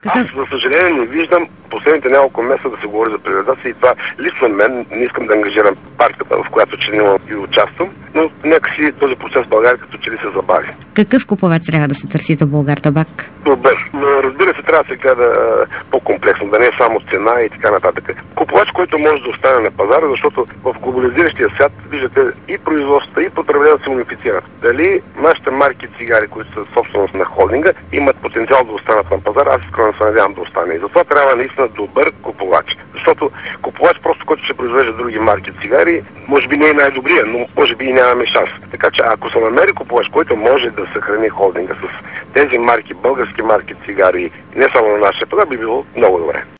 Аз, за съжаление, не виждам последните няколко месеца да се говори за приватизация и това лично мен, не искам да ангажирам партията, в която членувам и участвам, но някакси този процес в България като че ли се забави. Какъв купувач трябва да се търси за Булгартабак? Добър, но разбира се, трябва да се гледа по-комплексно, да не е само цена и така нататък. Купувач, който може да остане на пазара, защото в глобализиращия свят, виждате, и производството, и потреблението се унифицират. Дали нашите марки цигари, които са собственост на холдинга, имат потенциал да останат на пазара, аз искрено се надявам да остане. И затова трябва наистина добър купувач. Защото купувач, просто който ще произвежда други марки цигари, може би не е най-добрия, но може би и нямаме шанс. Така че ако се намери купувач, който може да съхрани холдинга с тези марки, български марки цигари, не само на нашия пазар, би било много добре.